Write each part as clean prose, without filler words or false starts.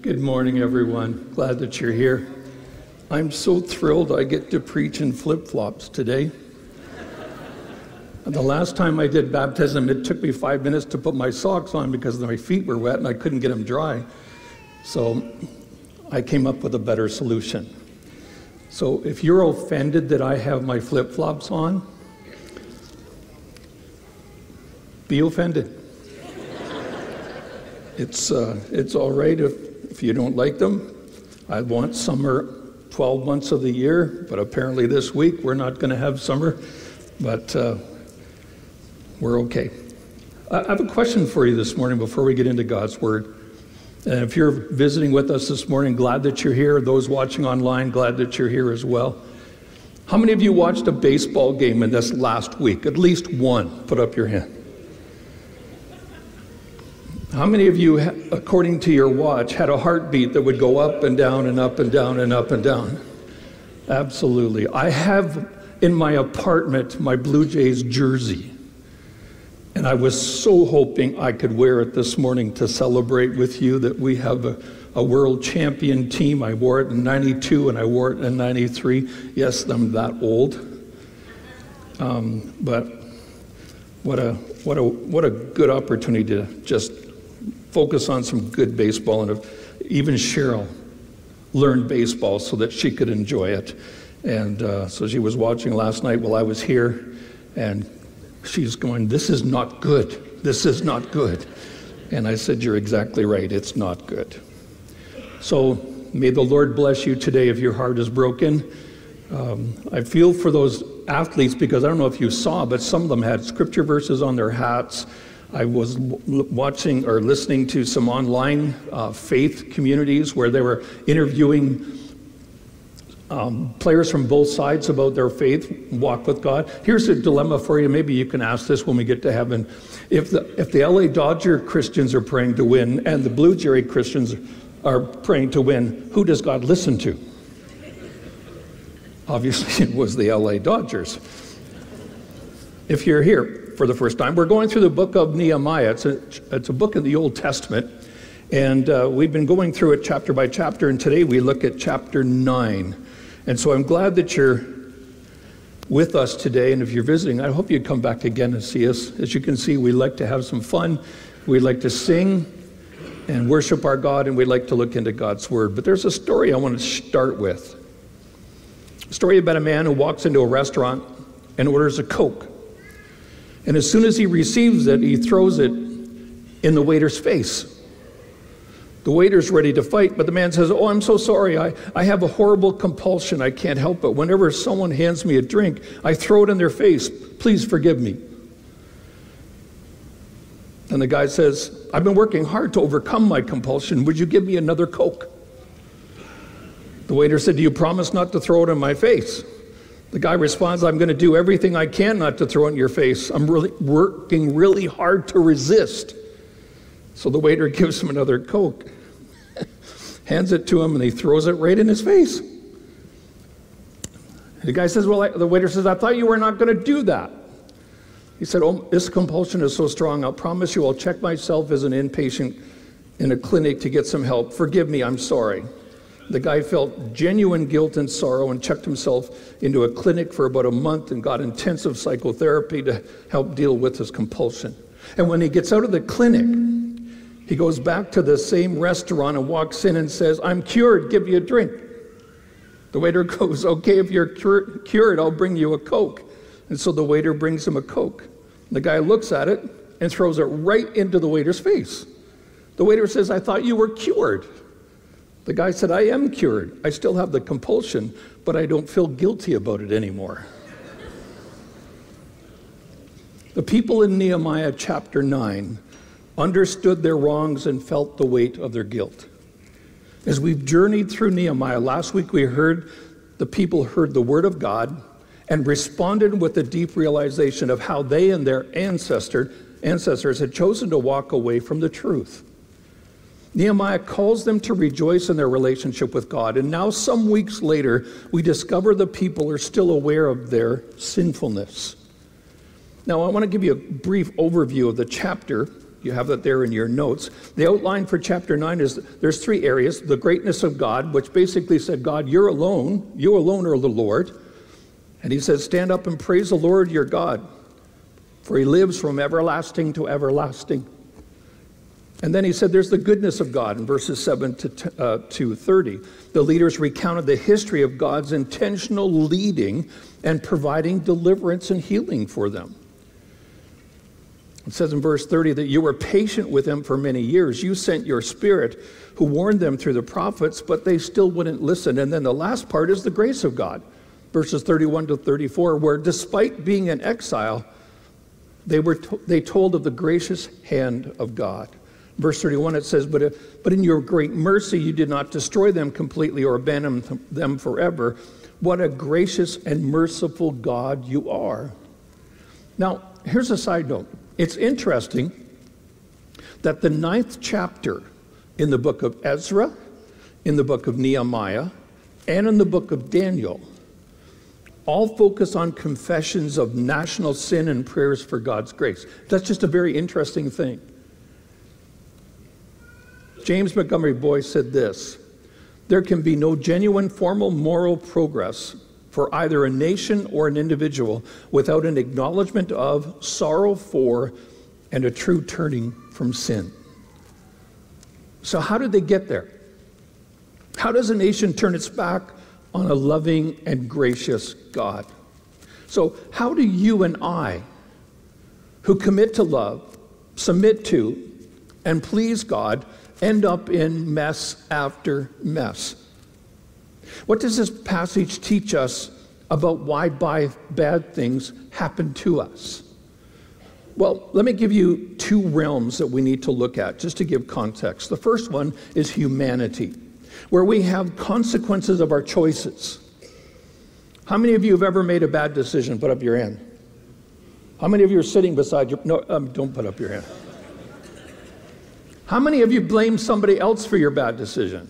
Good morning, everyone. Glad that you're here. I'm so thrilled I get to preach in flip-flops today. The last time I did baptism, it took me 5 minutes to put my socks on because my feet were wet and I couldn't get them dry. So I came up with a better solution. So if you're offended that I have my flip-flops on, be offended. It's all right if you don't like them. I want summer 12 months of the year, but apparently this week we're not going to have summer, but we're okay. I have a question for you this morning before we get into God's Word. And if you're visiting with us this morning, glad that you're here. Those watching online, glad that you're here as well. How many of you watched a baseball game in this last week? At least one. Put up your hand. How many of you, according to your watch, had a heartbeat that would go up and down and up and down and up and down? Absolutely. I have in my apartment my Blue Jays jersey. And I was so hoping I could wear it this morning to celebrate with you that we have a world champion team. I wore it in 92 and I wore it in 93. Yes, I'm that old. But what a good opportunity to just focus on some good baseball, and even Cheryl learned baseball so that she could enjoy it. And so she was watching last night while I was here, and she's going, "This is not good. This is not good." And I said, "You're exactly right. It's not good." So may the Lord bless you today if your heart is broken. I feel for those athletes because I don't know if you saw, but some of them had scripture verses on their hats. I was watching or listening to some online faith communities where they were interviewing players from both sides about their faith, walk with God. Here's a dilemma for you. Maybe you can ask this when we get to heaven. If the LA Dodger Christians are praying to win and the Blue Jay Christians are praying to win, who does God listen to? Obviously, it was the LA Dodgers. If you're here for the first time, we're going through the book of Nehemiah. It's a book in the Old Testament, and we've been going through it chapter by chapter, and today we look at chapter 9. And so I'm glad that you're with us today, and if you're visiting, I hope you come back again and see us. As you can see, we like to have some fun. We like to sing and worship our God, and we like to look into God's Word. But there's a story I want to start with. A story about a man who walks into a restaurant and orders a Coke. And as soon as he receives it, he throws it in the waiter's face. The waiter's ready to fight, but the man says, "Oh, I'm so sorry. I have a horrible compulsion. I can't help it. Whenever someone hands me a drink, I throw it in their face. Please forgive me." And the guy says, "I've been working hard to overcome my compulsion. Would you give me another Coke?" The waiter said, "Do you promise not to throw it in my face?" The guy responds, "I'm going to do everything I can not to throw it in your face. I'm really working really hard to resist." So the waiter gives him another Coke, hands it to him, and he throws it right in his face. The guy says, the waiter says, "I thought you were not going to do that." He said, "Oh, this compulsion is so strong, I'll promise you I'll check myself as an inpatient in a clinic to get some help. Forgive me, I'm sorry." The guy felt genuine guilt and sorrow and checked himself into a clinic for about a month and got intensive psychotherapy to help deal with his compulsion. And when he gets out of the clinic, he goes back to the same restaurant and walks in and says, "I'm cured, give me a drink." The waiter goes, "Okay, if you're cured, I'll bring you a Coke." And so the waiter brings him a Coke. The guy looks at it and throws it right into the waiter's face. The waiter says, "I thought you were cured." The guy said, "I am cured. I still have the compulsion, but I don't feel guilty about it anymore." The people in Nehemiah chapter 9 understood their wrongs and felt the weight of their guilt. As we've journeyed through Nehemiah, last week we heard the people heard the word of God and responded with a deep realization of how they and their ancestors had chosen to walk away from the truth. Nehemiah calls them to rejoice in their relationship with God. And now, some weeks later, we discover the people are still aware of their sinfulness. Now, I want to give you a brief overview of the chapter You have that there in your notes. The outline for chapter 9 is there's 3 areas. The greatness of God, which basically said, God, you're alone. You alone are the Lord. And he says, stand up and praise the Lord your God, for he lives from everlasting to everlasting. And then he said there's the goodness of God in verses 7 to 30. The leaders recounted the history of God's intentional leading and providing deliverance and healing for them. It says in verse 30 that you were patient with them for many years. You sent your Spirit who warned them through the prophets, but they still wouldn't listen. And then the last part is the grace of God. Verses 31 to 34, where despite being in exile, they told of the gracious hand of God. Verse 31, it says, but in your great mercy you did not destroy them completely or abandon them forever. What a gracious and merciful God you are. Now, here's a side note. It's interesting that the 9th chapter in the book of Ezra, in the book of Nehemiah, and in the book of Daniel all focus on confessions of national sin and prayers for God's grace. That's just a very interesting thing. James Montgomery Boyce said this: there can be no genuine formal moral progress for either a nation or an individual without an acknowledgement of, sorrow for, and a true turning from sin. So how did they get there? How does a nation turn its back on a loving and gracious God? So how do you and I, who commit to love, submit to, and please God, end up in mess after mess? What does this passage teach us about why bad things happen to us? Well, let me give you 2 realms that we need to look at, just to give context. The first one is humanity, where we have consequences of our choices. How many of you have ever made a bad decision? Put up your hand. How many of you are sitting beside your... No, don't put up your hand. How many of you blame somebody else for your bad decision?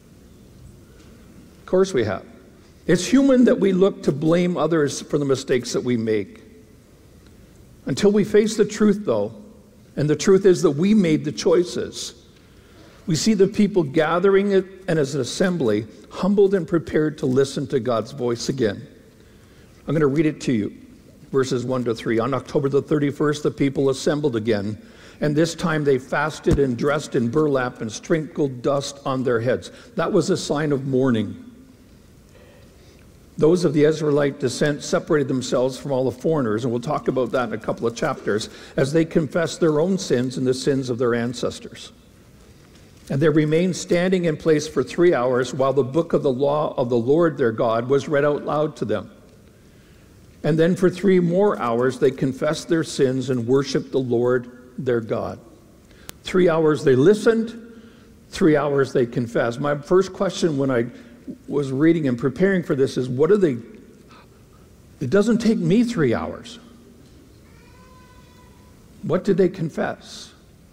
Of course we have. It's human that we look to blame others for the mistakes that we make. Until we face the truth, though, and the truth is that we made the choices. We see the people gathering it and as an assembly, humbled and prepared to listen to God's voice again. I'm going to read it to you, verses 1 to 3. On October the 31st, the people assembled again, and this time they fasted and dressed in burlap and sprinkled dust on their heads. That was a sign of mourning. Those of the Israelite descent separated themselves from all the foreigners, and we'll talk about that in a couple of chapters, as they confessed their own sins and the sins of their ancestors. And they remained standing in place for 3 hours while the book of the law of the Lord their God was read out loud to them. And then for 3 more hours they confessed their sins and worshiped the Lord their God. 3 hours they listened, 3 hours they confessed. My first question when I was reading and preparing for this is, what are they? It doesn't take me 3 hours. What did they confess?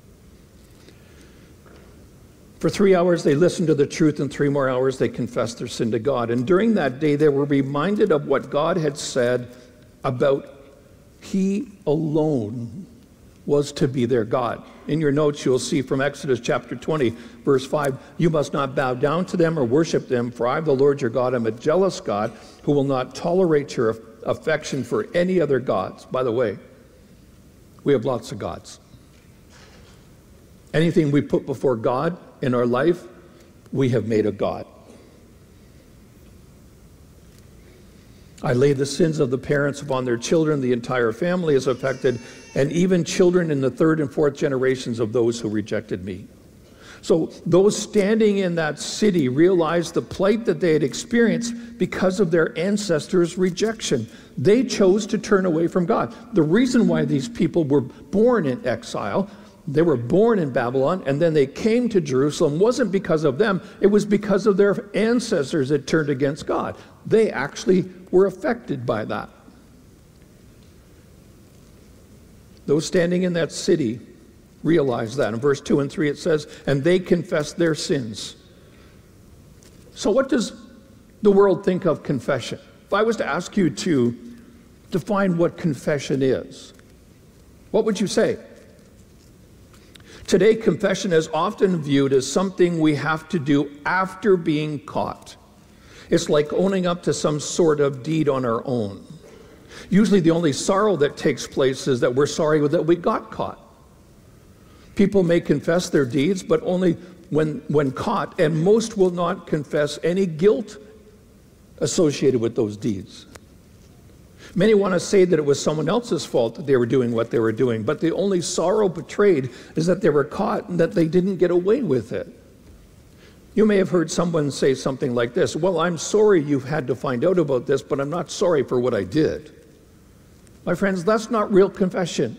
For 3 hours they listened to the truth, and 3 more hours they confessed their sin to God. And during that day they were reminded of what God had said about He alone was to be their God. In your notes you'll see from Exodus chapter 20, verse 5, you must not bow down to them or worship them, for I, the Lord your God, am a jealous God who will not tolerate your affection for any other gods. By the way, we have lots of gods. Anything we put before God in our life, we have made a god. I lay the sins of the parents upon their children. The entire family is affected, and even children in the 3rd and 4th generations of those who rejected me. So those standing in that city realized the plight that they had experienced because of their ancestors' rejection. They chose to turn away from God. The reason why these people were born in exile, they were born in Babylon, and then they came to Jerusalem, wasn't because of them, it was because of their ancestors that turned against God. They actually were affected by that. Those standing in that city realized that. In verse 2 and 3 it says, and they confessed their sins. So what does the world think of confession? If I was to ask you to define what confession is, what would you say? Today, confession is often viewed as something we have to do after being caught. It's like owning up to some sort of deed on our own. Usually the only sorrow that takes place is that we're sorry that we got caught. People may confess their deeds, but only when caught, and most will not confess any guilt associated with those deeds. Many want to say that it was someone else's fault that they were doing what they were doing, but the only sorrow betrayed is that they were caught and that they didn't get away with it. You may have heard someone say something like this: well, I'm sorry you've had to find out about this, but I'm not sorry for what I did. My friends, that's not real confession.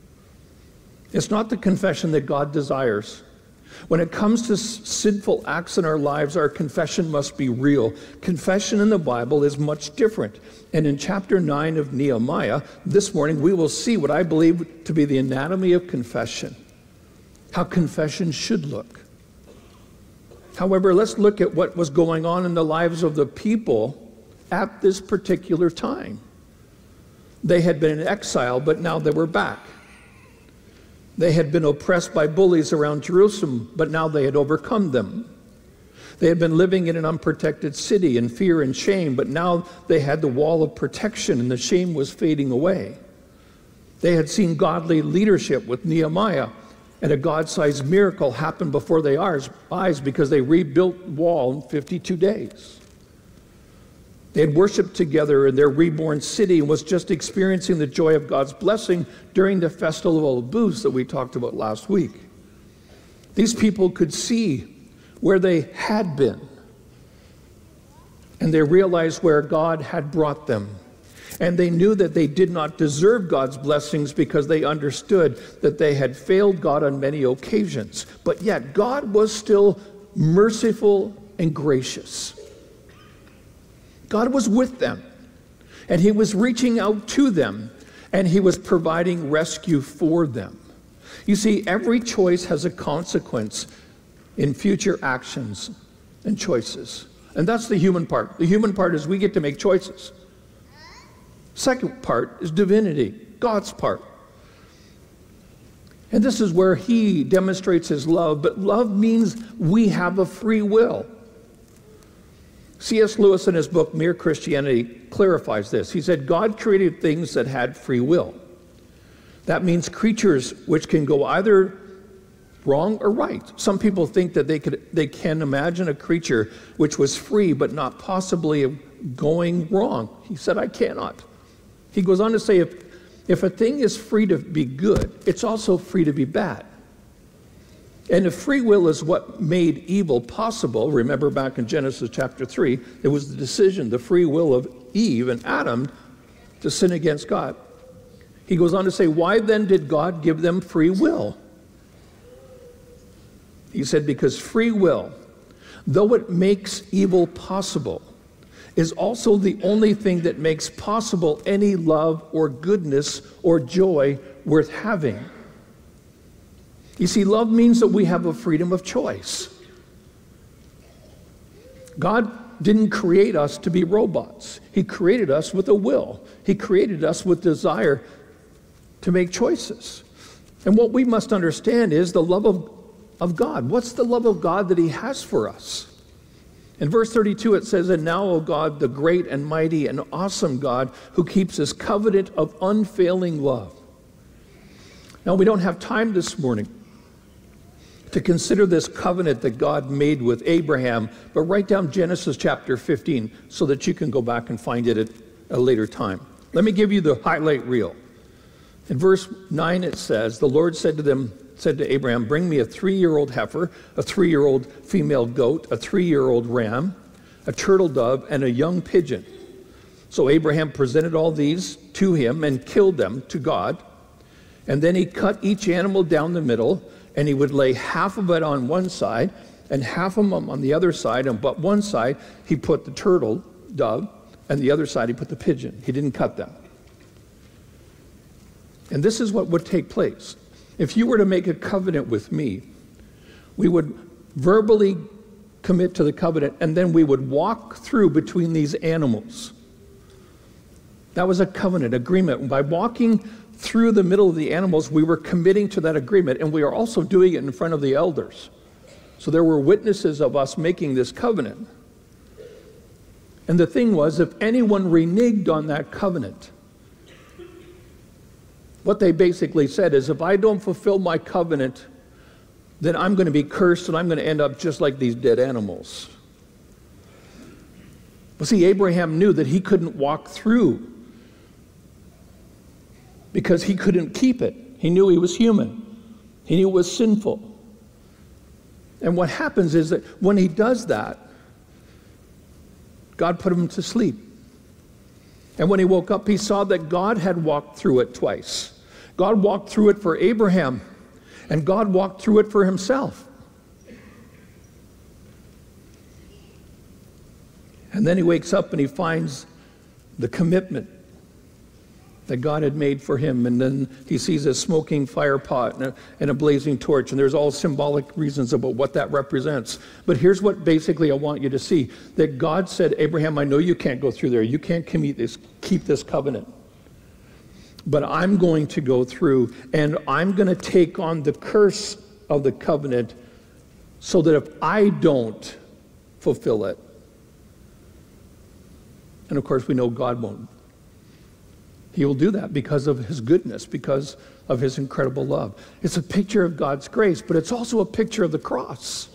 It's not the confession that God desires. When it comes to sinful acts in our lives, our confession must be real. Confession in the Bible is much different. And in chapter 9 of Nehemiah, this morning, we will see what I believe to be the anatomy of confession, how confession should look. However, let's look at what was going on in the lives of the people at this particular time. They had been in exile, but now they were back. They had been oppressed by bullies around Jerusalem, but now they had overcome them. They had been living in an unprotected city in fear and shame, but now they had the wall of protection and the shame was fading away. They had seen godly leadership with Nehemiah, and a God-sized miracle happened before their eyes because they rebuilt the wall in 52 days. They had worshiped together in their reborn city and was just experiencing the joy of God's blessing during the Festival of Booths that we talked about last week. These people could see where they had been, and they realized where God had brought them. And they knew that they did not deserve God's blessings because they understood that they had failed God on many occasions. But yet God was still merciful and gracious. God was with them, and he was reaching out to them, and he was providing rescue for them. You see, every choice has a consequence in future actions and choices. And that's the human part. The human part is we get to make choices. Second part is divinity, God's part. And this is where he demonstrates his love, but love means we have a free will. C.S. Lewis in his book, Mere Christianity, clarifies this. He said, God created things that had free will. That means creatures which can go either wrong or right. Some people think that they can imagine a creature which was free but not possibly going wrong. He said, I cannot. He goes on to say, if a thing is free to be good, it's also free to be bad. And if free will is what made evil possible, remember back in Genesis chapter 3, it was the decision, the free will of Eve and Adam to sin against God. He goes on to say, why then did God give them free will? He said, because free will, though it makes evil possible, is also the only thing that makes possible any love or goodness or joy worth having. You see, love means that we have a freedom of choice. God didn't create us to be robots. He created us with a will. He created us with desire to make choices. And what we must understand is the love of God. What's the love of God that he has for us? In verse 32 it says, and now, O God, the great and mighty and awesome God, who keeps his covenant of unfailing love. Now, we don't have time this morning to consider this covenant that God made with Abraham, but write down Genesis chapter 15 so that you can go back and find it at a later time. Let me give you the highlight reel. In verse 9 it says, the Lord said to Abraham, bring me a 3-year-old heifer, a 3-year-old female goat, a 3-year-old ram, a turtle dove, and a young pigeon. So Abraham presented all these to him and killed them to God. And then he cut each animal down the middle, and he would lay half of it on one side and half of them on the other side. And but one side he put the turtle dove, and the other side he put the pigeon. He didn't cut them. And this is what would take place. If you were to make a covenant with me, we would verbally commit to the covenant, and then we would walk through between these animals. That was a covenant agreement. By walking through the middle of the animals, we were committing to that agreement, and we are also doing it in front of the elders. So there were witnesses of us making this covenant. And the thing was, if anyone reneged on that covenant, what they basically said is, if I don't fulfill my covenant, then I'm going to be cursed and I'm going to end up just like these dead animals. Well, see, Abraham knew that he couldn't walk through because he couldn't keep it. He knew he was human. He knew it was sinful. And what happens is that when he does that, God put him to sleep. And when he woke up, he saw that God had walked through it twice. God walked through it for Abraham, and God walked through it for himself. And then he wakes up and he finds the commitment that God had made for him. And then he sees a smoking fire pot and a blazing torch. And there's all symbolic reasons about what that represents. But here's what basically I want you to see. That God said, Abraham, I know you can't go through there. You can't keep this covenant. But I'm going to go through, and I'm going to take on the curse of the covenant so that if I don't fulfill it, and of course we know God won't. He will do that because of his goodness, because of his incredible love. It's a picture of God's grace, but it's also a picture of the cross.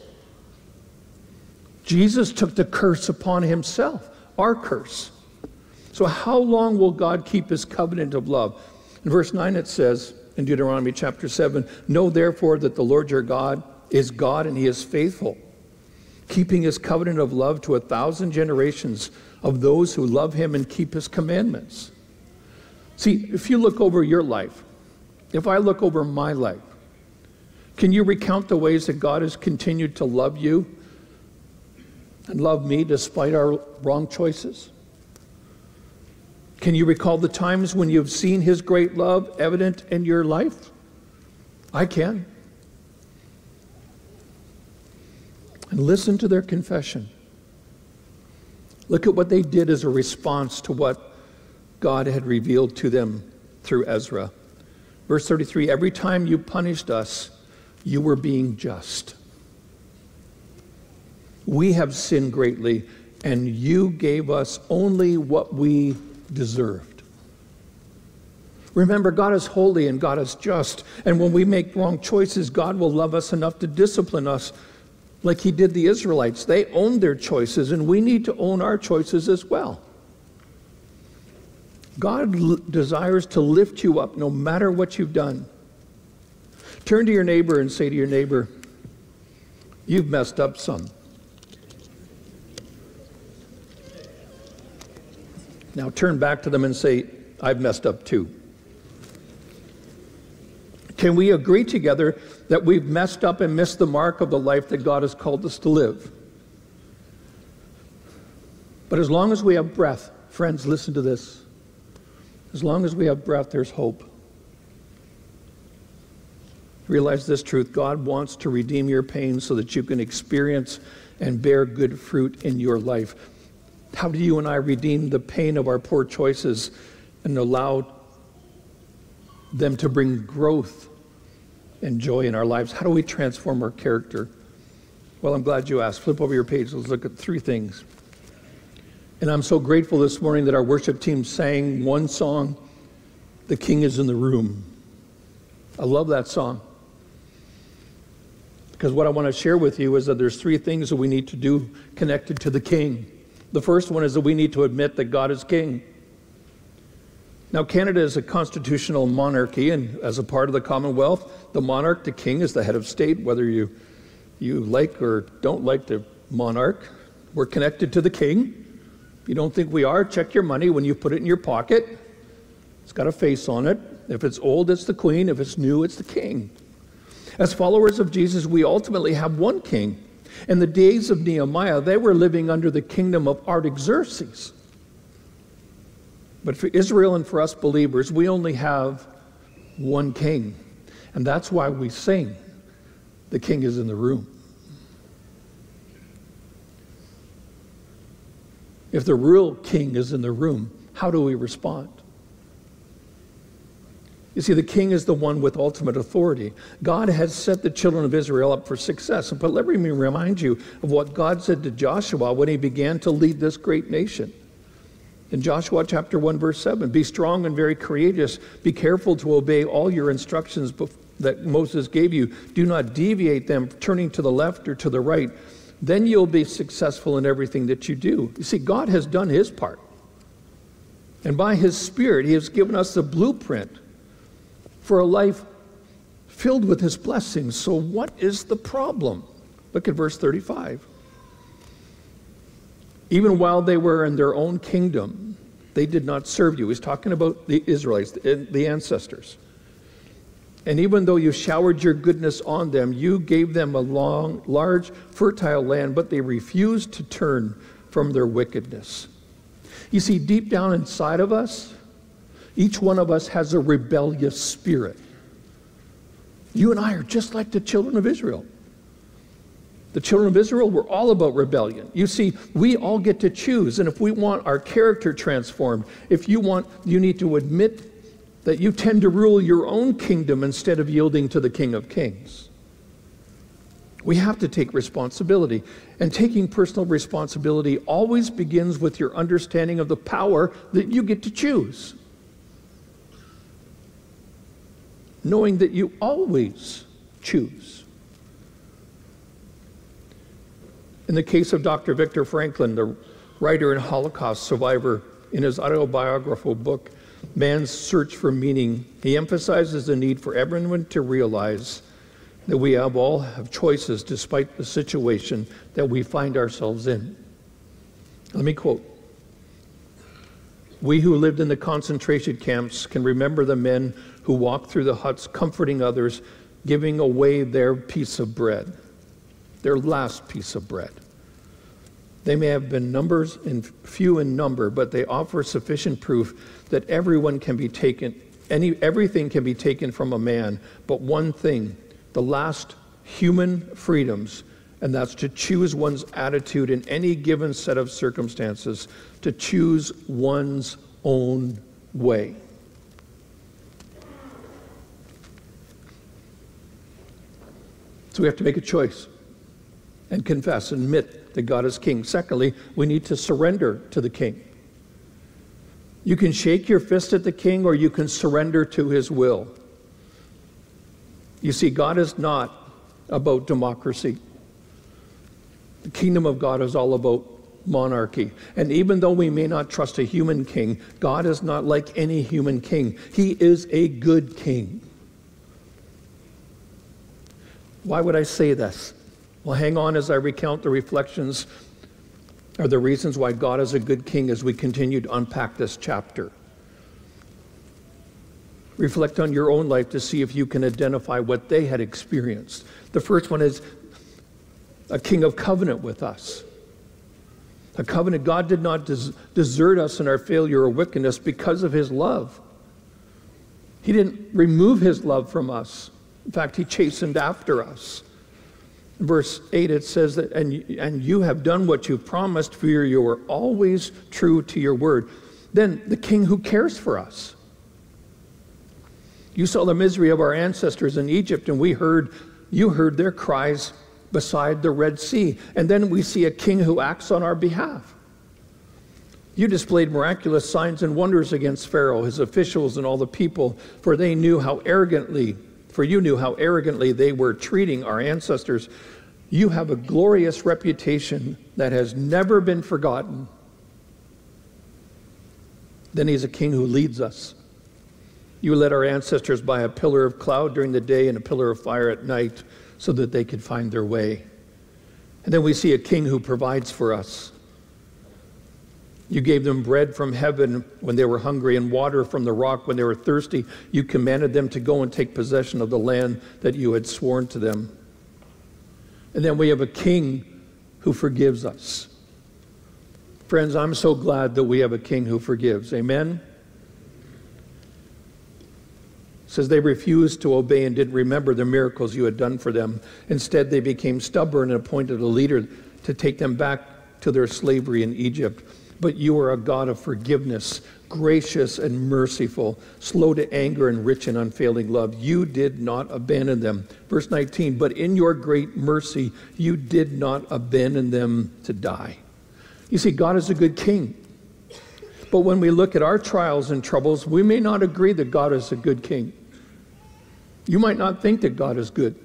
Jesus took the curse upon himself, our curse. So how long will God keep his covenant of love? In verse 9 it says, in Deuteronomy chapter 7, know therefore that the Lord your God is God and he is faithful, keeping his covenant of love to 1,000 generations of those who love him and keep his commandments. See, if you look over your life, if I look over my life, can you recount the ways that God has continued to love you and love me despite our wrong choices? Can you recall the times when you've seen his great love evident in your life? I can. And listen to their confession. Look at what they did as a response to what God had revealed to them through Ezra. Verse 33, every time you punished us, you were being just. We have sinned greatly, and you gave us only what we deserved. Remember, God is holy and God is just, and when we make wrong choices, God will love us enough to discipline us like he did the Israelites. They owned their choices, and we need to own our choices as well. God desires to lift you up no matter what you've done. Turn to your neighbor and say to your neighbor, you've messed up some. Now turn back to them and say, I've messed up too. Can we agree together that we've messed up and missed the mark of the life that God has called us to live? But as long as we have breath, friends, listen to this. As long as we have breath, there's hope. Realize this truth. God wants to redeem your pain so that you can experience and bear good fruit in your life. How do you and I redeem the pain of our poor choices and allow them to bring growth and joy in our lives? How do we transform our character? Well, I'm glad you asked. Flip over your page. Let's look at 3 things. And I'm so grateful this morning that our worship team sang one song, The King is in the Room. I love that song. Because what I want to share with you is that there's 3 things that we need to do connected to the King. The first one is that we need to admit that God is King. Now, Canada is a constitutional monarchy, and as a part of the Commonwealth, the monarch, the king, is the head of state, whether you like or don't like the monarch. We're connected to the king. If you don't think we are, check your money when you put it in your pocket. It's got a face on it. If it's old, it's the queen. If it's new, it's the king. As followers of Jesus, we ultimately have one king. In the days of Nehemiah, they were living under the kingdom of Artaxerxes. But for Israel and for us believers, we only have one king. And that's why we sing, the king is in the room. If the real king is in the room, how do we respond? You see, the king is the one with ultimate authority. God has set the children of Israel up for success. But let me remind you of what God said to Joshua when he began to lead this great nation. In Joshua chapter 1, verse 7, be strong and very courageous. Be careful to obey all your instructions that Moses gave you. Do not deviate them, turning to the left or to the right. Then you'll be successful in everything that you do. You see, God has done his part. And by his Spirit, he has given us the blueprint for a life filled with his blessings. So what is the problem? Look at verse 35. Even while they were in their own kingdom, they did not serve you. He's talking about the Israelites, the ancestors. And even though you showered your goodness on them, you gave them a large, fertile land, but they refused to turn from their wickedness. You see, deep down inside of us, each one of us has a rebellious spirit. You and I are just like the children of Israel. The children of Israel were all about rebellion. You see, we all get to choose, and if we want our character transformed, you need to admit that you tend to rule your own kingdom instead of yielding to the King of Kings. We have to take responsibility, and taking personal responsibility always begins with your understanding of the power that you get to choose. Knowing that you always choose. In the case of Dr. Viktor Frankl, the writer and Holocaust survivor, in his autobiographical book, Man's Search for Meaning, he emphasizes the need for everyone to realize that we all have choices despite the situation that we find ourselves in. Let me quote. We who lived in the concentration camps can remember the men who walked through the huts comforting others, giving away their piece of bread, their last piece of bread. They may have been few in number, but they offer sufficient proof that everything can be taken from a man, but one thing, the last human freedoms, and that's to choose one's attitude in any given set of circumstances, to choose one's own way. So we have to make a choice and confess, admit that God is king. Secondly, we need to surrender to the king. You can shake your fist at the king, or you can surrender to his will. You see, God is not about democracy. The kingdom of God is all about monarchy. And even though we may not trust a human king, God is not like any human king. He is a good king. Why would I say this? Well, hang on as I recount the reflections or the reasons why God is a good king as we continue to unpack this chapter. Reflect on your own life to see if you can identify what they had experienced. The first one is a king of covenant with us. A covenant. God did not desert us in our failure or wickedness because of his love. He didn't remove his love from us. In fact, he chastened after us. In verse 8 it says that, and you have done what you promised, for you were always true to your word. Then the king who cares for us. You saw the misery of our ancestors in Egypt, and you heard their cries beside the Red Sea. And then we see a king who acts on our behalf. You displayed miraculous signs and wonders against Pharaoh, his officials, and all the people, for you knew how arrogantly they were treating our ancestors. You have a glorious reputation that has never been forgotten. Then he's a king who leads us. You led our ancestors by a pillar of cloud during the day and a pillar of fire at night so that they could find their way. And then we see a king who provides for us. You gave them bread from heaven when they were hungry and water from the rock when they were thirsty. You commanded them to go and take possession of the land that you had sworn to them. And then we have a king who forgives us. Friends, I'm so glad that we have a king who forgives. Amen? It says they refused to obey and didn't remember the miracles you had done for them. Instead, they became stubborn and appointed a leader to take them back to their slavery in Egypt. But you are a God of forgiveness, gracious and merciful, slow to anger and rich in unfailing love. You did not abandon them. Verse 19, but in your great mercy, you did not abandon them to die. You see, God is a good king. But when we look at our trials and troubles, we may not agree that God is a good king. You might not think that God is good.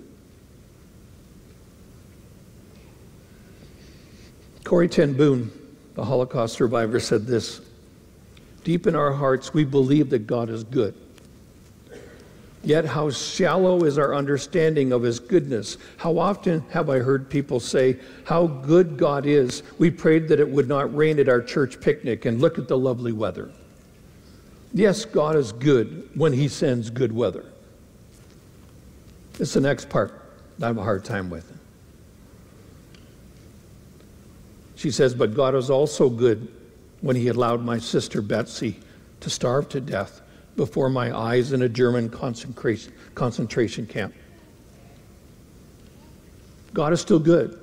Corrie ten Boom, the Holocaust survivor, said this: deep in our hearts, we believe that God is good. Yet how shallow is our understanding of his goodness. How often have I heard people say how good God is. We prayed that it would not rain at our church picnic, and look at the lovely weather. Yes, God is good when he sends good weather. It's the next part I have a hard time with. She says, but God is also good when he allowed my sister Betsy to starve to death before my eyes in a German concentration camp. God is still good.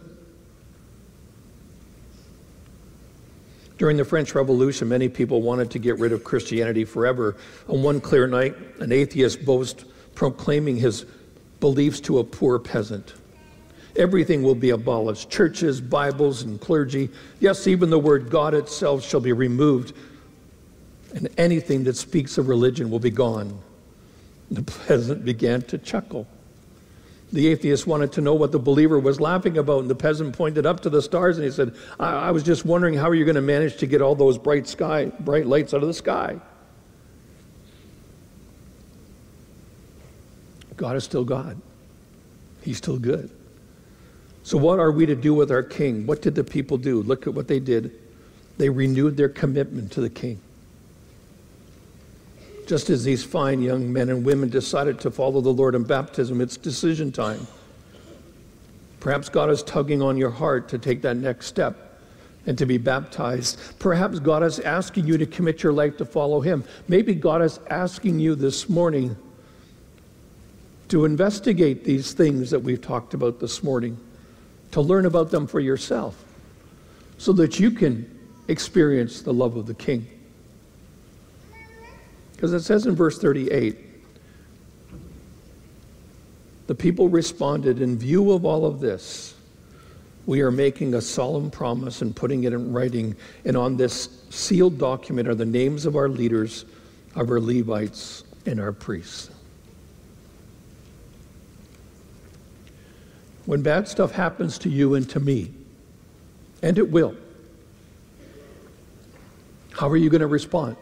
During the French Revolution, many people wanted to get rid of Christianity forever. On one clear night, an atheist boasted, proclaiming his beliefs to a poor peasant. Everything will be abolished. Churches, Bibles, and clergy. Yes, even the word God itself shall be removed, and anything that speaks of religion will be gone. The peasant began to chuckle. The atheist wanted to know what the believer was laughing about, and the peasant pointed up to the stars and he said, I was just wondering how you're going to manage to get all those bright lights out of the sky. God is still God. He's still good. So what are we to do with our king? What did the people do? Look at what they did. They renewed their commitment to the king. Just as these fine young men and women decided to follow the Lord in baptism, it's decision time. Perhaps God is tugging on your heart to take that next step and to be baptized. Perhaps God is asking you to commit your life to follow him. Maybe God is asking you this morning to investigate these things that we've talked about this morning, to learn about them for yourself, so that you can experience the love of the King. Because it says in verse 38, the people responded, in view of all of this, we are making a solemn promise and putting it in writing, and on this sealed document are the names of our leaders, of our Levites, and our priests. When bad stuff happens to you and to me, and it will, how are you going to respond?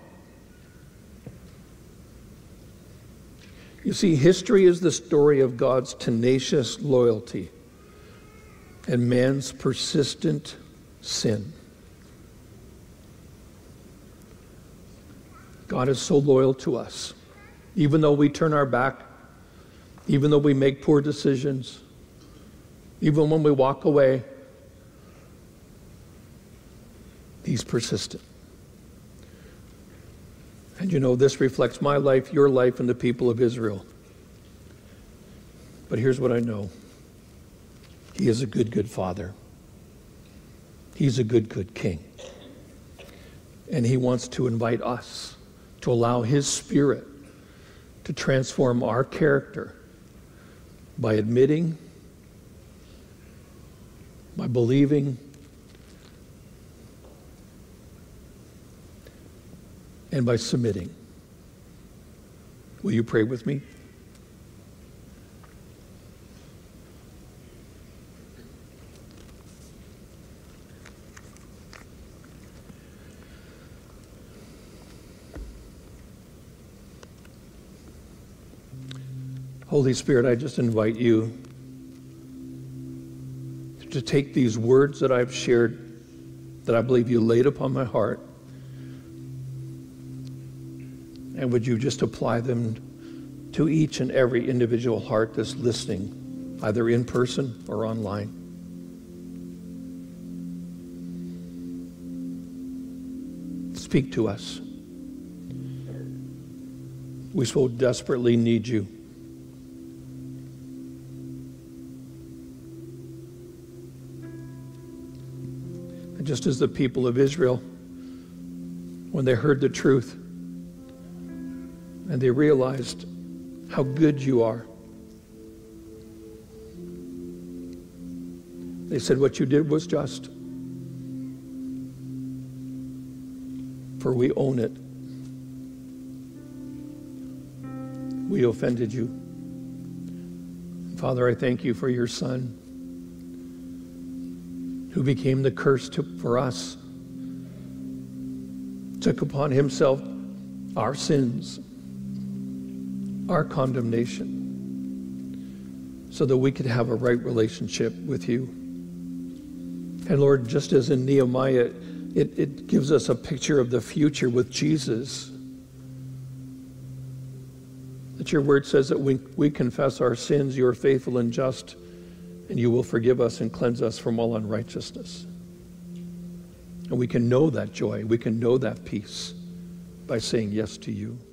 You see, history is the story of God's tenacious loyalty and man's persistent sin. God is so loyal to us. Even though we turn our back, even though we make poor decisions, even when we walk away, he's persistent. And you know, this reflects my life, your life, and the people of Israel. But here's what I know. He is a good, good father. He's a good, good king. And he wants to invite us to allow his Spirit to transform our character by admitting, by believing, and by submitting. Will you pray with me? Holy Spirit, I just invite you to take these words that I've shared, that I believe you laid upon my heart, and would you just apply them to each and every individual heart that's listening, either in person or online. Speak to us. We so desperately need you. And just as the people of Israel, when they heard the truth, and they realized how good you are. They said what you did was just, for we own it. We offended you. Father, I thank you for your Son, who became the curse for us, took upon himself our sins, our condemnation, so that we could have a right relationship with you. And Lord, just as in Nehemiah, it gives us a picture of the future with Jesus. That your word says that we confess our sins, you are faithful and just, and you will forgive us and cleanse us from all unrighteousness. And we can know that joy, we can know that peace by saying yes to you.